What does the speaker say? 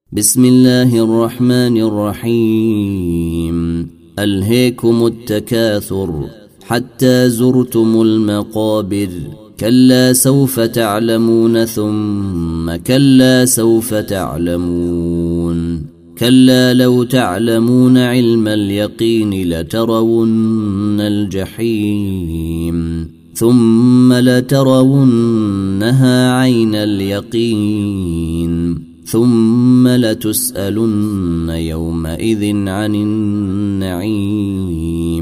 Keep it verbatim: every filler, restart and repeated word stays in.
بسم الله الرحمن الرحيم. ألهيكم التكاثر حتى زرتم المقابر، كلا سوف تعلمون ثم كلا سوف تعلمون، كلا لو تعلمون علم اليقين لترون الجحيم ثم لترونها عين اليقين ثم لتسألن يومئذ عن النعيم.